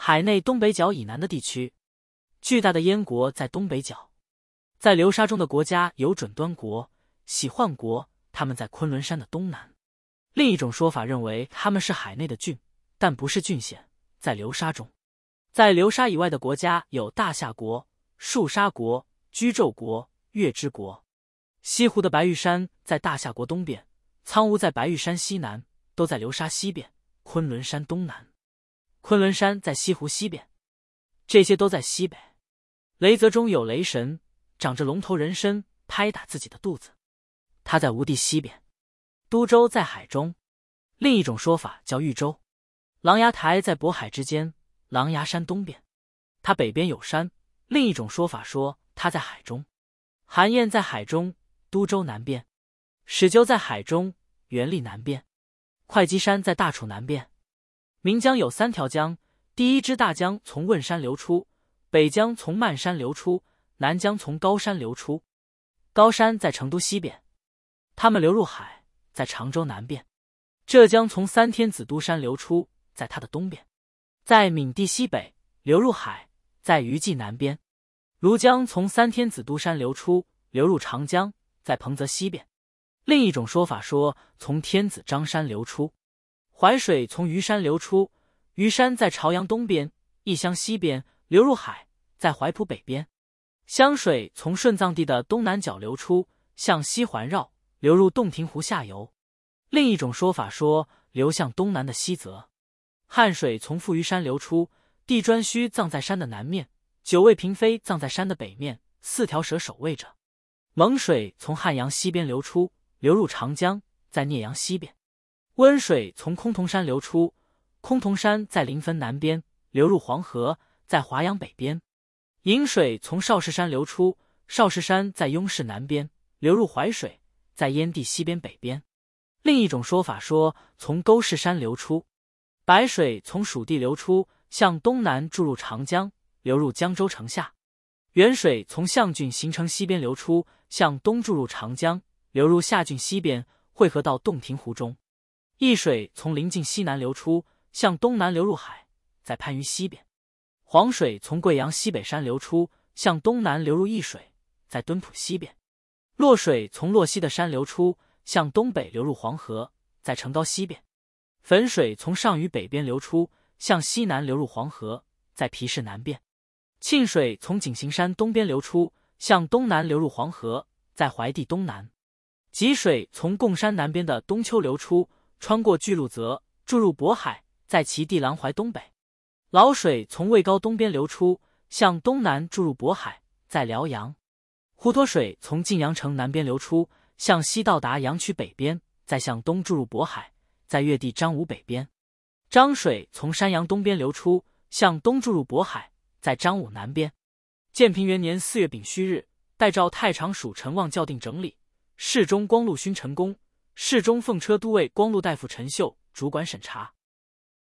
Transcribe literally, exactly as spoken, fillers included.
海内东北角以南的地区，巨大的燕国在东北角。在流沙中的国家有准端国、喜患国，他们在昆仑山的东南。另一种说法认为他们是海内的郡，但不是郡县，在流沙中。在流沙以外的国家有大夏国、束沙国、居纣国、月支国。西湖的白玉山在大夏国东边，苍梧在白玉山西南，都在流沙西边，昆仑山东南。昆仑山在西湖西边，这些都在西北。雷泽中有雷神，长着龙头人身，拍打自己的肚子，他在吴地西边。都州在海中，另一种说法叫豫州。琅琊台在渤海之间，琅琊山东边，它北边有山。另一种说法说它在海中。韩堰在海中，都州南边。始究在海中，元历南边。会稽山在大楚南边。岷江有三条江，第一支大江从汶山流出，北江从漫山流出，南江从高山流出。高山在成都西边，它们流入海，在常州南边。浙江从三天子都山流出，在它的东边。在闽地西北，流入海，在余济南边。庐江从三天子都山流出，流入长江，在彭泽西边。另一种说法说从天子张山流出。淮水从虞山流出，虞山在朝阳东边，义乡西边，流入海，在淮浦北边。湘水从顺藏地的东南角流出，向西环绕，流入洞庭湖下游。另一种说法说流向东南的西泽。汉水从富余山流出，地砖墟葬在山的南面，九位嫔妃葬在山的北面，四条蛇守卫着。蒙水从汉阳西边流出，流入长江，在聂阳西边。温水从崆峒山流出，崆峒山在临汾南边，流入黄河，在华阳北边。颍水从少室山流出，少室山在雍氏南边，流入淮水，在燕地西边北边。另一种说法说从沟氏山流出。白水从蜀地流出，向东南注入长江，流入江州城下。沅水从象郡行城西边流出，向东注入长江，流入夏郡西边，汇合到洞庭湖中。易水从临晋西南流出，向东南流入海，在番禺西边。黄水从贵阳西北山流出，向东南流入易水，在敦煌西边。洛水从洛西的山流出，向东北流入黄河，在成皋西边。汾水从上虞北边流出，向西南流入黄河，在皮市南边。沁水从景行山东边流出，向东南流入黄河，在淮地东南。济水从贡山南边的东丘流出，穿过巨鹿泽，注入渤海，在其地琅淮东北。涝水从魏高东边流出，向东南注入渤海，在辽阳。滹沱水从晋阳城南边流出，向西到达阳曲北边，再向东注入渤海，在越地张武北边。漳水从山阳东边流出，向东注入渤海，在张武南边。建平元年四月丙戌日，代诏太常署陈望校订整理。侍中光禄勋陈公，侍中奉车都尉光禄大夫陈秀主管审查。